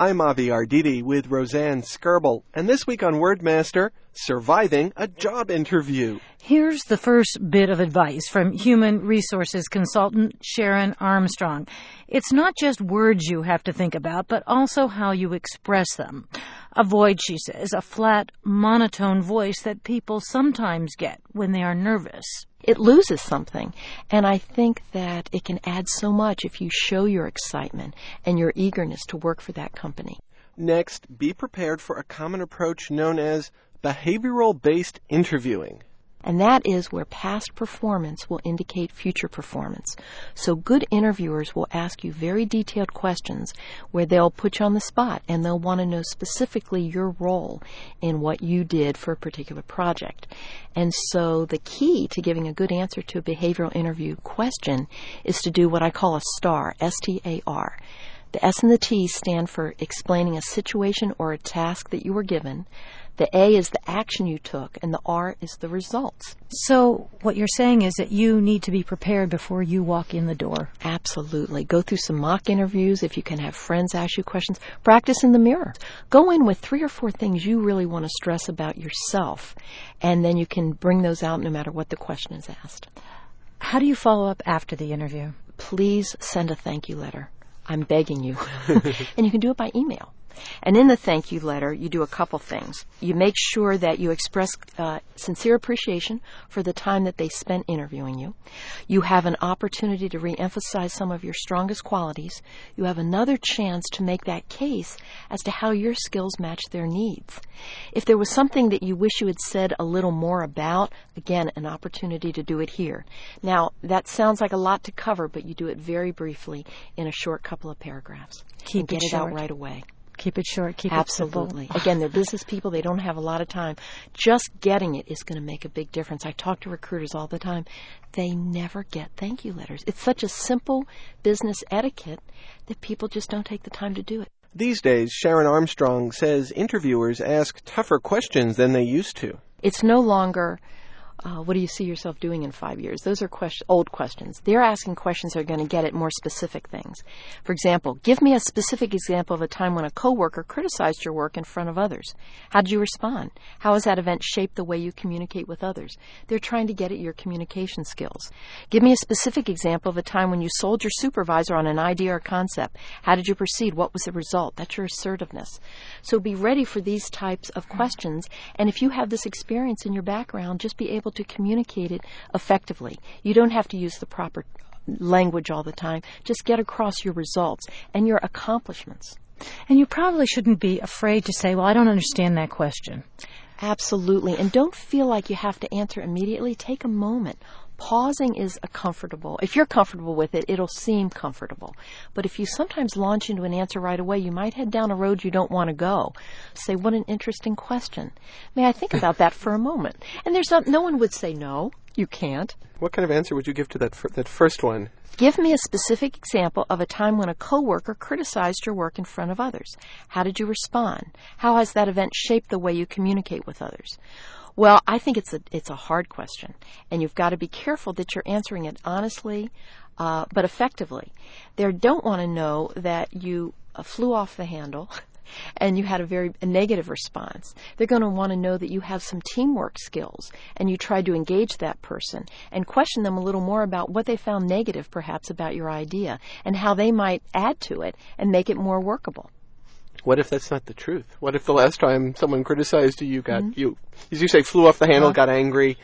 I'm Avi Arditi with Roseanne Skirble, and this week on Wordmaster, surviving a job interview. Here's the first bit of advice from human resources consultant Sharon Armstrong. It's not just words you have to think about, but also how you express them. Avoid, she says, a flat, monotone voice that people sometimes get when they are nervous. It loses something, and I think that it can add so much if you show your excitement and your eagerness to work for that company. Next, be prepared for a common approach known as behavioral-based interviewing. And that is where past performance will indicate future performance. So good interviewers will ask you very detailed questions where they'll put you on the spot and they'll want to know specifically your role in what you did for a particular project. And so the key to giving a good answer to a behavioral interview question is to do what I call a STAR, S-T-A-R. The S and the T stand for explaining a situation or a task that you were given. The A is the action you took, and the R is the results. So what you're saying is that you need to be prepared before you walk in the door. Absolutely. Go through some mock interviews. If you can have friends ask you questions, practice in the mirror. Go in with 3 or 4 things you really want to stress about yourself, and then you can bring those out no matter what the question is asked. How do you follow up after the interview? Please send a thank you letter. I'm begging you. And you can do it by email. And in the thank you letter, you do a couple things. You make sure that you express sincere appreciation for the time that they spent interviewing you. You have an opportunity to reemphasize some of your strongest qualities. You have another chance to make that case as to how your skills match their needs. If there was something that you wish you had said a little more about, again, an opportunity to do it here. Now, that sounds like a lot to cover, but you do it very briefly in a short couple of paragraphs. Keep and it get short. it out right away. Keep it short. Keep Absolutely. it simple. Again, they're business people. They don't have a lot of time. Just getting it is going to make a big difference. I talk to recruiters all the time. They never get thank you letters. It's such a simple business etiquette that people just don't take the time to do it. These days, Sharon Armstrong says interviewers ask tougher questions than they used to. It's no longer, what do you see yourself doing in 5 years? Those are old questions. They're asking questions that are going to get at more specific things. For example, give me a specific example of a time when a coworker criticized your work in front of others. How did you respond? How has that event shaped the way you communicate with others? They're trying to get at your communication skills. Give me a specific example of a time when you sold your supervisor on an idea or concept. How did you proceed? What was the result? That's your assertiveness. So be ready for these types of questions. And if you have this experience in your background, just be able to communicate it effectively. You don't have to use the proper language all the time. Just get across your results and your accomplishments. And you probably shouldn't be afraid to say, well, I don't understand that question. Absolutely. And don't feel like you have to answer immediately. Take a moment. Pausing is comfortable. If you're comfortable with it, it'll seem comfortable. But if you sometimes launch into an answer right away, you might head down a road you don't want to go. Say, what an interesting question. May I think about that for a moment? And no one would say no. You can't. What kind of answer would you give to that first one? Give me a specific example of a time when a coworker criticized your work in front of others. How did you respond? How has that event shaped the way you communicate with others? Well, I think it's a hard question, and you've got to be careful that you're answering it honestly, but effectively. They don't want to know that you flew off the handle and you had a negative response. They're going to want to know that you have some teamwork skills and you tried to engage that person and question them a little more about what they found negative, perhaps, about your idea and how they might add to it and make it more workable. What if that's not the truth? What if the last time someone criticized you, you, as you say, flew off the handle, got angry?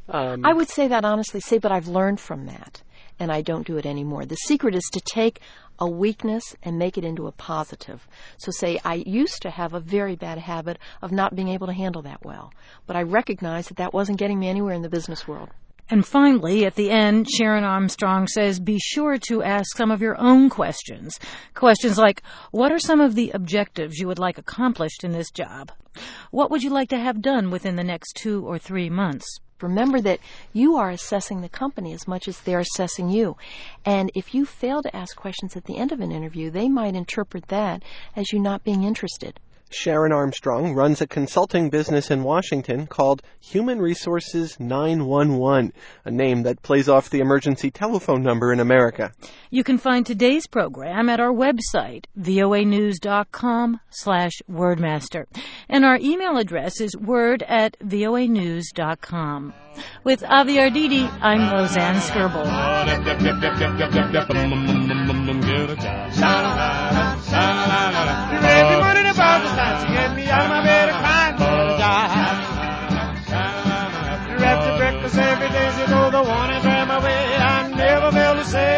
I would say that honestly, but I've learned from that, and I don't do it anymore. The secret is to take a weakness and make it into a positive. So say, I used to have a very bad habit of not being able to handle that well, but I recognized that wasn't getting me anywhere in the business world. And finally, at the end, Sharon Armstrong says, be sure to ask some of your own questions. Questions like, what are some of the objectives you would like accomplished in this job? What would you like to have done within the next 2 or 3 months? Remember that you are assessing the company as much as they're assessing you. And if you fail to ask questions at the end of an interview, they might interpret that as you not being interested. Sharon Armstrong runs a consulting business in Washington called Human Resources 911, a name that plays off the emergency telephone number in America. You can find today's program at our website, voanews.com/wordmaster. And our email address is word@voanews.com. With Avi Arditi, I'm Roseanne Skirble. She get me out of my bed and crying for a job. Wrapped to breakfast every day, she told the one and ran my way. I never felt the same.